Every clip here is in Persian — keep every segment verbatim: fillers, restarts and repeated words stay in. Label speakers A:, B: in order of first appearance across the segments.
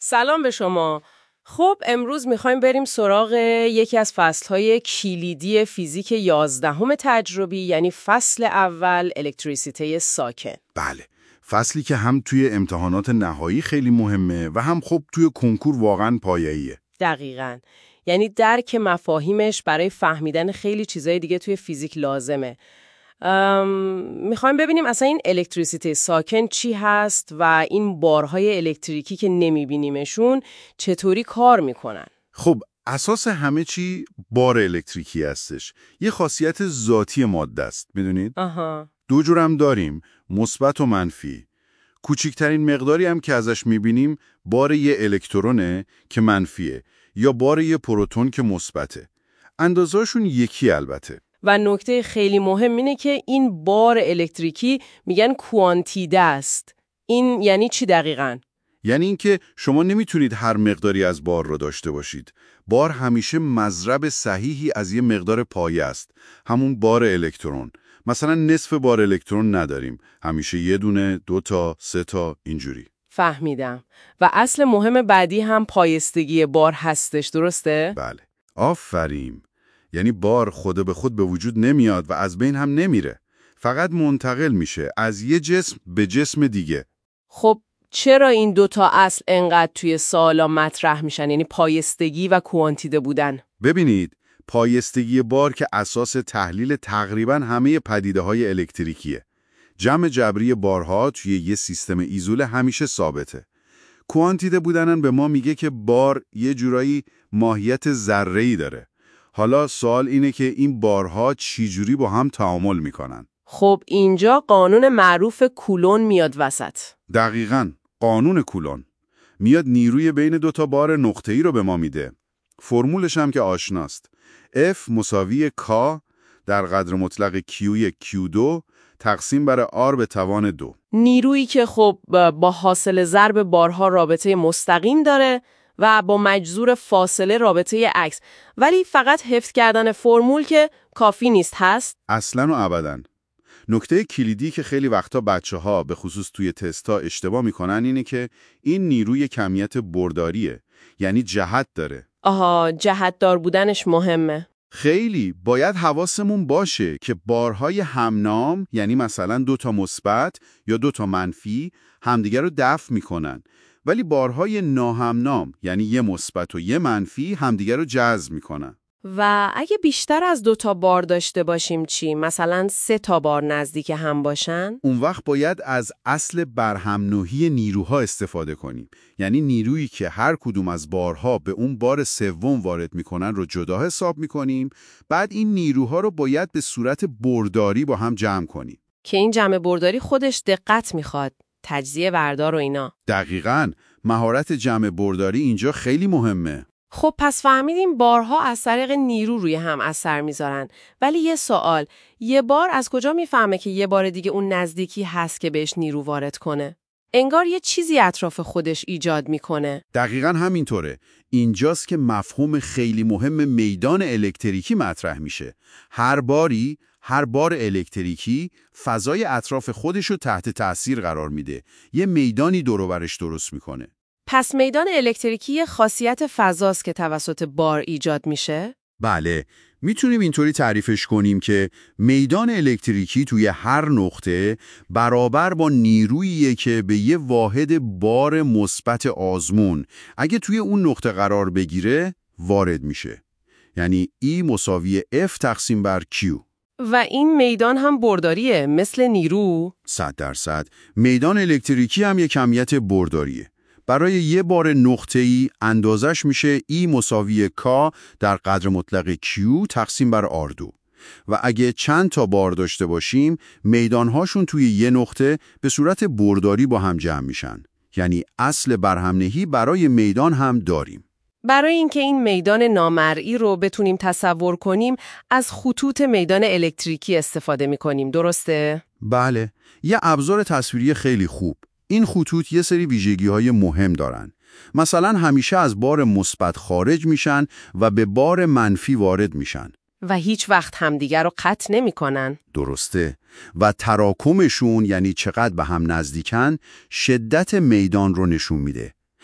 A: سلام به شما. خب امروز میخوایم بریم سراغ یکی از فصلهای کلیدی فیزیک یازدهم تجربی، یعنی فصل اول الکتریسیته ساکن.
B: بله، فصلی که هم توی امتحانات نهایی خیلی مهمه و هم خب توی کنکور واقعاً پایه‌ایه.
A: دقیقاً. یعنی درک مفاهیمش برای فهمیدن خیلی چیزای دیگه توی فیزیک لازمه. میخوایم ببینیم اصلا این الکتریسیته ساکن چی هست و این بارهای الکتریکی که نمیبینیمشون چطوری کار میکنن.
B: خب اساس همه چی بار الکتریکی هستش. یه خاصیت ذاتی ماده است، میدونید؟
A: آها.
B: دو جورم داریم، مثبت و منفی. کوچکترین مقداری هم که ازش میبینیم بار یه الکترونه که منفیه یا بار یه پروتون که مثبته. اندازه‌شون یکی البته.
A: و نکته خیلی مهم اینه که این بار الکتریکی میگن کوانتیده است. این یعنی چی دقیقاً؟
B: یعنی اینکه شما نمیتونید هر مقداری از بار رو داشته باشید. بار همیشه مضرب صحیحی از یه مقدار پایه است. همون بار الکترون. مثلا نصف بار الکترون نداریم. همیشه یه دونه، دو تا، سه تا، اینجوری.
A: فهمیدم. و اصل مهم بعدی هم پایستگی بار هستش، درسته؟
B: بله. آفرین. یعنی بار خود به خود به وجود نمیاد و از بین هم نمیره. فقط منتقل میشه از یه جسم به جسم دیگه.
A: خب چرا این دوتا اصل انقدر توی سوالا مطرح میشن؟ یعنی پایستگی و کوانتیده بودن.
B: ببینید، پایستگی بار که اساس تحلیل تقریباً همه پدیده‌های الکتریکیه. جمع جبری بارها توی یه سیستم ایزوله همیشه ثابته. کوانتیده بودنن به ما میگه که بار یه جورایی ماهیت ذره‌ای داره. حالا سوال اینه که این بارها چی جوری با هم تعامل میکنن؟
A: خب اینجا قانون معروف کولون میاد وسط.
B: دقیقاً، قانون کولون. میاد نیروی بین دوتا بار نقطه‌ای رو به ما میده. فرمولش هم که آشناست. F مساوی K در قدر مطلق Q کیو دو تقسیم بر R به توان دو.
A: نیرویی که خب با حاصل ضرب بارها رابطه مستقیم داره و با مجذور فاصله رابطه عکس. ولی فقط حفظ کردن فرمول که کافی نیست هست؟
B: اصلاً و ابداً. نکته کلیدی که خیلی وقتا بچه‌ها به خصوص توی تستا اشتباه میکنن اینه که این نیروی کمیت برداریه. یعنی جهت داره.
A: آها، جهت دار بودنش مهمه.
B: خیلی باید حواسمون باشه که بارهای همنام، یعنی مثلا دو تا مثبت یا دو تا منفی، همدیگر رو دفع میکنن. ولی بارهای ناهمنام، یعنی یه مثبت و یه منفی، همدیگر رو جذب میکنن.
A: و اگه بیشتر از دو تا بار داشته باشیم چی؟ مثلا سه تا بار نزدیک هم باشن؟
B: اون وقت باید از اصل برهم‌نوحی نیروها استفاده کنیم. یعنی نیرویی که هر کدوم از بارها به اون بار سوم وارد میکنن رو جدا حساب میکنیم. بعد این نیروها رو باید به صورت برداری با هم جمع کنیم.
A: که این جمع برداری خودش دقت میخواد. تجزیه بردار و اینا.
B: دقیقاً. مهارت جمع برداری اینجا خیلی مهمه.
A: خب پس فهمیدیم بارها از طریق نیرو روی هم اثر میذارن. ولی یه سوال، یه بار از کجا میفهمه که یه بار دیگه اون نزدیکی هست که بهش نیرو وارد کنه؟ انگار یه چیزی اطراف خودش ایجاد میکنه.
B: دقیقاً همینطوره. اینجاست که مفهوم خیلی مهم میدان الکتریکی مطرح میشه. هر باری، هر بار الکتریکی فضای اطراف خودش رو تحت تأثیر قرار میده. یه میدانی دور و برش درست میکنه.
A: پس میدان الکتریکی یه خاصیت فضاست که توسط بار ایجاد میشه؟
B: بله، میتونیم اینطوری تعریفش کنیم که میدان الکتریکی توی هر نقطه برابر با نیروییه که به یه واحد بار مثبت آزمون اگه توی اون نقطه قرار بگیره وارد میشه. یعنی E مساوی F تقسیم بر Q.
A: و این میدان هم برداریه مثل نیرو؟
B: صد درصد. میدان الکتریکی هم یه کمیت برداریه. برای یه بار نقطه‌ای اندازش میشه E مساوی K در قدر مطلق Q تقسیم بر آر دو. و اگه چند تا بار داشته باشیم، میدانهاشون توی یه نقطه به صورت برداری با هم جمع میشن. یعنی اصل برهم‌نهی برای میدان هم داریم.
A: برای اینکه این میدان نامرئی رو بتونیم تصور کنیم، از خطوط میدان الکتریکی استفاده میکنیم، درسته؟
B: بله، یه ابزار تصویری خیلی خوب. این خطوط یه سری ویژگی‌های مهم دارن. مثلا همیشه از بار مثبت خارج میشن و به بار منفی وارد میشن.
A: و هیچ وقت همدیگر رو قطع نمی‌کنن.
B: درسته. و تراکمشون، یعنی چقدر به هم نزدیکن، شدت میدان رو نشون میده.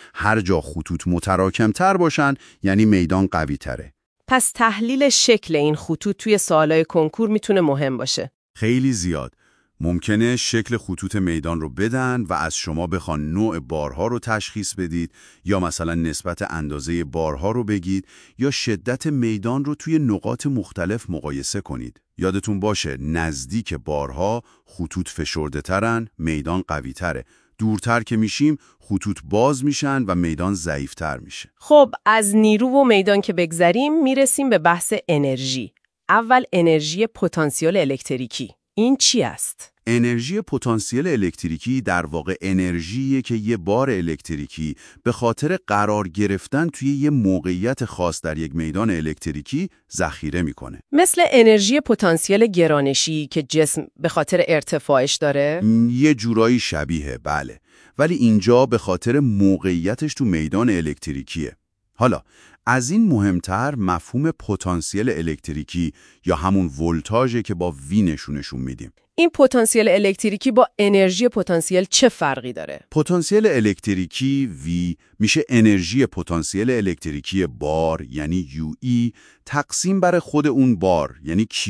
B: هر جا خطوط متراکم‌تر باشن یعنی میدان قوی‌تره.
A: پس تحلیل شکل این خطوط توی سوالای کنکور میتونه مهم باشه.
B: خیلی زیاد. ممکنه شکل خطوط میدان رو بدن و از شما بخوان نوع بارها رو تشخیص بدید یا مثلا نسبت اندازه بارها رو بگید یا شدت میدان رو توی نقاط مختلف مقایسه کنید. یادتون باشه نزدیک بارها خطوط فشرده ترن، میدان قوی تره. دورتر که میشیم خطوط باز میشن و میدان ضعیفتر میشه.
A: خب از نیرو و میدان که بگذریم میرسیم به بحث انرژی. اول انرژی پتانسیل الکتریکی. این چی است؟
B: انرژی پتانسیل الکتریکی در واقع انرژیه که یه بار الکتریکی به خاطر قرار گرفتن توی یه موقعیت خاص در یک میدان الکتریکی ذخیره میکنه.
A: مثل انرژی پتانسیل گرانشی که جسم به خاطر ارتفاعش داره؟
B: یه جورایی شبیه، بله. ولی اینجا به خاطر موقعیتش تو میدان الکتریکیه. حالا از این مهمتر مفهوم پتانسیل الکتریکی یا همون ولتاژه که با وی نشونشون میدیم.
A: این پتانسیل الکتریکی با انرژی پتانسیل چه فرقی داره؟
B: پتانسیل الکتریکی V میشه انرژی پتانسیل الکتریکی بار یعنی یو ای تقسیم بر خود اون بار یعنی Q.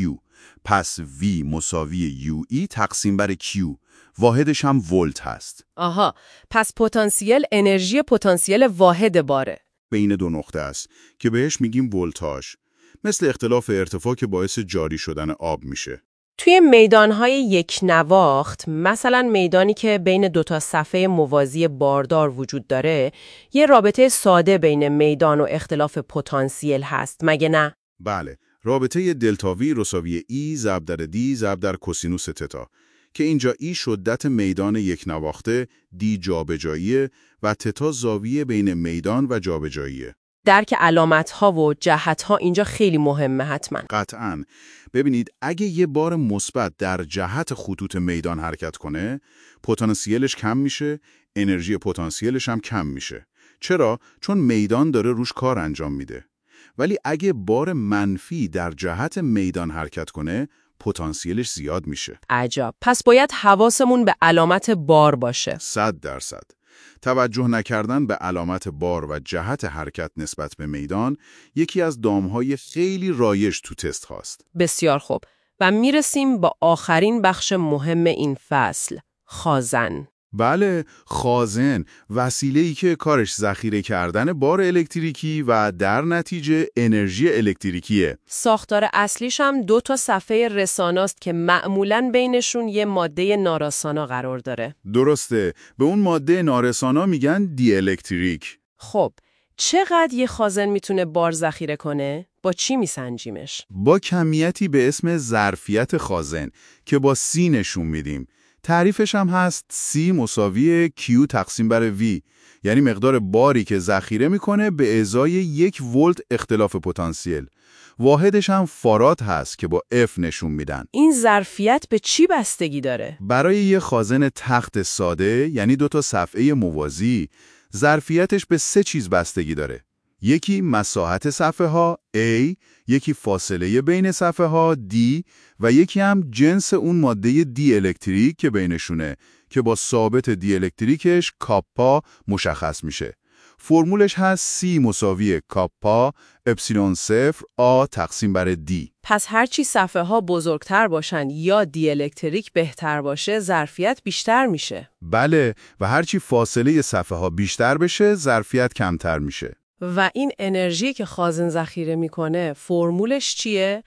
B: پس V مساوی یو ای تقسیم بر Q. واحدش هم ولت هست.
A: آها، پس پتانسیل انرژی پتانسیل واحد باره.
B: بین دو نقطه است که بهش میگیم ولتاژ. مثل اختلاف ارتفاع که باعث جاری شدن آب میشه.
A: توی میدانهای یک نواخت، مثلا میدانی که بین دو تا صفحه موازی باردار وجود داره، یه رابطه ساده بین میدان و اختلاف پتانسیل هست، مگه نه؟
B: بله، رابطه دلتا وی مساوی ای ضرب در دی ضرب در کوسینوس تتا که اینجا ای شدت میدان یک نواخته، دی جابجاییه و تتا زاویه بین میدان و جابجاییه.
A: درک علامت‌ها و جهت‌ها اینجا خیلی مهمه حتما.
B: قطعاً. ببینید اگه یه بار مثبت در جهت خطوط میدان حرکت کنه، پتانسیلش کم میشه، انرژی پتانسیلش هم کم میشه. چرا؟ چون میدان داره روش کار انجام میده. ولی اگه بار منفی در جهت میدان حرکت کنه، پتانسیلش زیاد میشه.
A: عجب. پس باید حواسمون به علامت بار باشه.
B: صد درصد. توجه نکردن به علامت بار و جهت حرکت نسبت به میدان یکی از دامهای خیلی رایج تو تست هاست.
A: بسیار خوب. و میرسیم با آخرین بخش مهم این فصل، خازن.
B: بله، خازن، وسیله‌ای که کارش ذخیره کردن بار الکتریکی و در نتیجه انرژی الکتریکیه.
A: ساختار اصلیش هم دو تا صفحه رساناست که معمولاً بینشون یه ماده نارسانا قرار داره.
B: درسته، به اون ماده نارسانا میگن دی الکتریک.
A: خب، چقدر یه خازن میتونه بار ذخیره کنه؟ با چی میسنجیمش؟
B: با کمیتی به اسم ظرفیت خازن که با C نشون میدیم. تعریفش هم هست C مساوی Q تقسیم بر V، یعنی مقدار باری که ذخیره میکنه به ازای یک ولت اختلاف پتانسیل. واحدش هم فاراد هست که با F نشون میدن.
A: این ظرفیت به چی بستگی داره؟
B: برای یه خازن تخت ساده یعنی دو تا صفحه موازی، ظرفیتش به سه چیز بستگی داره. یکی مساحت صفحه ها A، یکی فاصله بین صفحه ها D و یکی هم جنس اون ماده دی الکتریک که بینشونه که با ثابت دی الکتریکش کاپا مشخص میشه. فرمولش هست C مساوی کاپا اپسیلون صفر آ تقسیم بر D.
A: پس هرچی صفحه ها بزرگتر باشن یا دی الکتریک بهتر باشه، ظرفیت بیشتر میشه.
B: بله، و هرچی فاصله صفحه ها بیشتر بشه، ظرفیت کمتر میشه.
A: و این انرژی که خازن ذخیره میکنه فرمولش چیه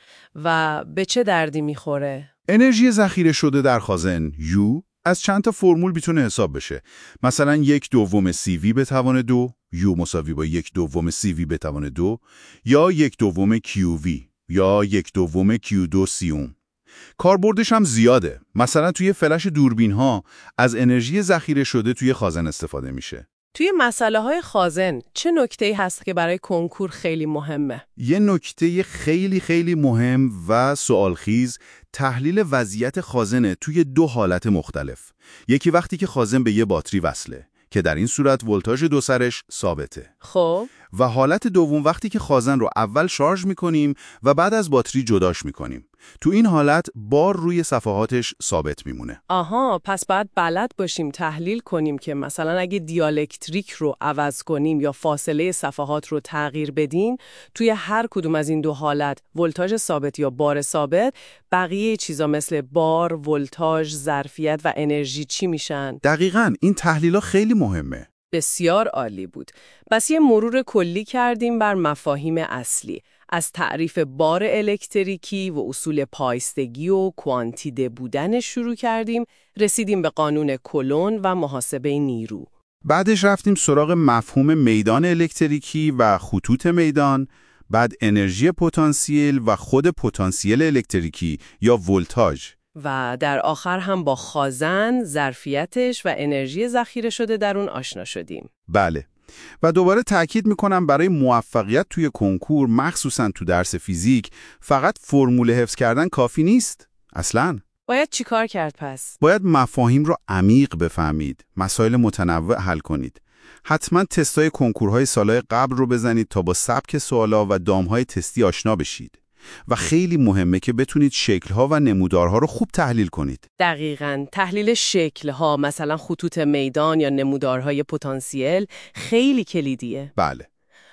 A: و به چه دردی میخوره؟
B: انرژی ذخیره شده در خازن U از چند تا فرمول میتونه حساب بشه. مثلا یک دوم سی وی به توان دو، U مساوی با یک دوم سی وی به توان دو، یا یک دوم کیو وی یا یک دوم کیو دو سی اوم. کاربردش هم زیاده. مثلا توی فلش دوربین ها از انرژی ذخیره شده توی خازن استفاده میشه.
A: توی مسئله های خازن چه نکته‌ای هست که برای کنکور خیلی مهمه؟
B: یه نکته خیلی خیلی مهم و سوالخیز تحلیل وضعیت خازنه توی دو حالت مختلف. یکی وقتی که خازن به یه باتری وصله که در این صورت ولتاژ دو سرش ثابته.
A: خب
B: و حالت دوم وقتی که خازن رو اول شارژ میکنیم و بعد از باتری جداش میکنیم تو این حالت بار روی صفحاتش ثابت میمونه.
A: آها، پس باید بلد باشیم تحلیل کنیم که مثلا اگه دیالکتریک رو عوض کنیم یا فاصله صفحات رو تغییر بدیم، توی هر کدوم از این دو حالت، ولتاژ ثابت یا بار ثابت، بقیه چیزا مثل بار، ولتاژ، ظرفیت و انرژی چی میشن؟
B: دقیقاً این تحلیل‌ها خیلی مهمه.
A: بسیار عالی بود. پس یه مرور کلی کردیم بر مفاهیم اصلی. از تعریف بار الکتریکی و اصول پایستگی و کوانتیده بودن شروع کردیم، رسیدیم به قانون کولون و محاسبه نیرو.
B: بعدش رفتیم سراغ مفهوم میدان الکتریکی و خطوط میدان، بعد انرژی پتانسیل و خود پتانسیل الکتریکی یا ولتاژ.
A: و در آخر هم با خازن، ظرفیتش و انرژی ذخیره شده در اون آشنا شدیم.
B: بله. و دوباره تأکید میکنم برای موفقیت توی کنکور، مخصوصاً تو درس فیزیک، فقط فرمول حفظ کردن کافی نیست. اصلاً.
A: باید چی کار کرد پس؟
B: باید مفاهیم رو عمیق بفهمید، مسائل متنوع حل کنید. حتما تستای کنکورهای سالهای قبل رو بزنید تا با سبک سوالا و دامهای تستی آشنا بشید. و خیلی مهمه که بتونید شکل‌ها و نمودارها رو خوب تحلیل کنید.
A: دقیقاً. تحلیل شکل‌ها، مثلا خطوط میدان یا نمودارهای پتانسیل، خیلی کلیدیه.
B: بله.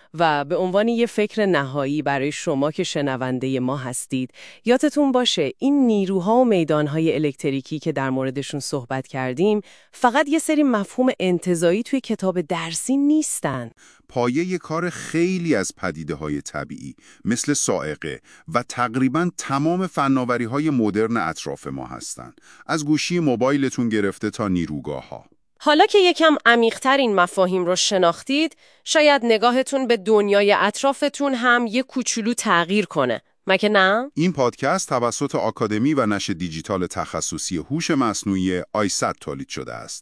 A: و به عنوان یه فکر نهایی برای شما که شنونده ما هستید، یادتون باشه این نیروها و میدانهای الکتریکی که در موردشون صحبت کردیم فقط یه سری مفهوم انتزاعی توی کتاب درسی نیستن.
B: پایه کار خیلی از پدیده‌های طبیعی مثل صاعقه و تقریباً تمام فناوری‌های مدرن اطراف ما هستن. از گوشی موبایلتون گرفته تا نیروگاه‌ها.
A: حالا که یکم عمیق‌تر این مفاهیم رو شناختید، شاید نگاهتون به دنیای اطرافتون هم یه کوچولو تغییر کنه. مگه نه؟
B: این پادکست توسط آکادمی و نشر دیجیتال تخصصی هوش مصنوعی آیسد تولید شده است.